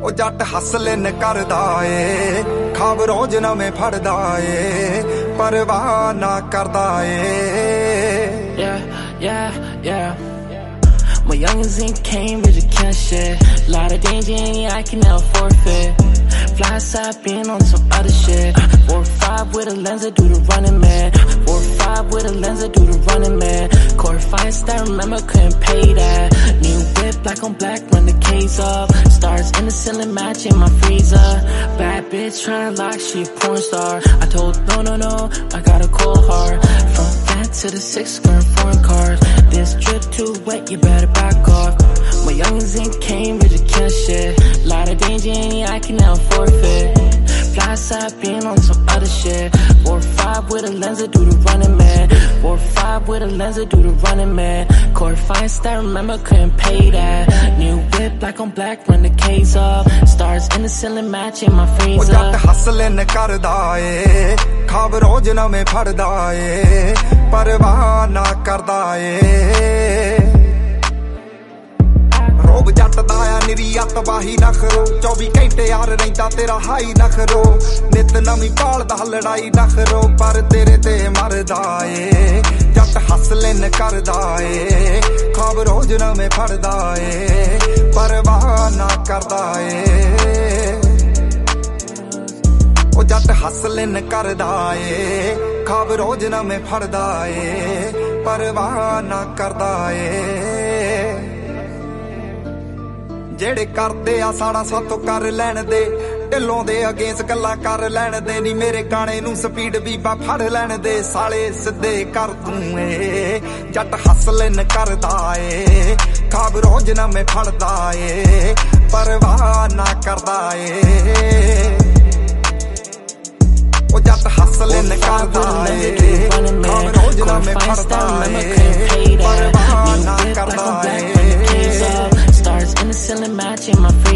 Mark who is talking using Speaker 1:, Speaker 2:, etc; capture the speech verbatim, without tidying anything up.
Speaker 1: ਉਹ ਜੱਟ ਹਸਲਨ ਕਰਦਾ ਏ, ਖਾਬ ਰੋਜ਼ ਨਵੇਂ ਫੜਦਾ ਏ, ਪਰਵਾਹ ਨਾ ਕਰਦਾ ਏ।
Speaker 2: Yeah, yeah, yeah. My youngins in Cambridge, I can't shit. Lot of danger, yeah, I can never forfeit. Fly side, being on some other shit. Four five with a lens, I do the running man. Four five with a lens, I do the running man. Core fine star, remember couldn't pay that. New whip, black on black, run the case up. Stars in the ceiling, matching my freezer. Bad bitch tryna lock, she a porn star. I told no, no, no, I got a cold heart. From that to the six, skirt foreign cars. This drip too wet, you better back off. My youngins in Cambridge, I can't shit. Lot of danger, yeah, I can never forfeit. Fly side, being on some other shit. Four five with a lens, I do the running man. Four five with a lens, I do the running man. Core fine star, remember couldn't pay that. New whip, black on black, run the case up. Stars in the ceiling, matching my freezer.
Speaker 1: ਉਹ ਜੱਟ ਹਸਲਨ ਕਰਦਾ ਏ, ਖਾਬ ਰੋਜ਼ ਨਵੇਂ ਫੜਦਾ ਏ, ਪਰਵਾਹ ਨਾ ਕਰਦਾ ਏ। ਰੋਬ ਜੱਟ ਦਾ ਆ ਨਿਰੀ ਅਤਵਾਹੀ ਨਖਰੋ, ਚੌਵੀ ਘੰਟੇ ਯਾਰ ਰਹਿੰਦਾ ਤੇਰਾ ਹਾਈ ਨਖਰੋ। ਨਿਤ ਨਵੀਂ ਭਾਲਦਾ ਲੜਾਈ ਨਖਰੋ, ਪਰ ਤੇਰੇ ਤੇ ਮਰਦਾ ਏ। ਜੱਟ ਹਸਲਨ ਕਰਦਾ ਏ, ਖਾਬ ਰੋਜ਼ ਨਵੇਂ ਫੜਦਾ ਏ, ਪਰਵਾਹ ਨਾ ਕਰਦਾ ਏ। ਉਹ ਜੱਟ ਹਸਲਨ ਕਰਦਾ ਏ, ਖਾਬ ਰੋਜ਼ ਨਵੇਂ ਫੜਦਾ ਏ, ਪਰਵਾਹ ਨਾ ਕਰਦਾ ਏ। ਜਿਹੜੇ ਕਰਦੇ ਆ ਸਾੜਾ ਸਾਥੋਂ ਕਰ ਲੈਣ ਦੇ, ਢਿੱਲੋਂ ਦੇ ਅਗੇਂਸ ਗੱਲਾਂ ਕਰ ਲੈਣ ਦੇ। ਨੀ ਮੇਰੇ ਗਾਣੇ ਨੂੰ ਸਪੀਡ ਬੀਬਾ ਫੜ ਲੈਣ ਦੇ, ਸਾਲੇ ਸਿੱਧੇ ਕਰ ਦੂੰ ਏ। ਜੱਟ ਹਸਲਨ ਕਰਦਾ ਏ, ਖਾਬ ਰੋਜ਼ ਨਵੇਂ ਫੜਦਾ ਏ, ਪਰਵਾਹ ਨਾ ਕਰਦਾ ਏ। ਉਹ ਜੱਟ ਹਸਲਨ ਕਰਦਾ ਏ, ਖਾਬ ਰੋਜ਼ ਨਵੇਂ ਫੜਦਾ ਏ, ਪਰਵਾਹ ਨਾ ਕਰਦਾ ਏ।
Speaker 2: Stars in the ceiling, matching my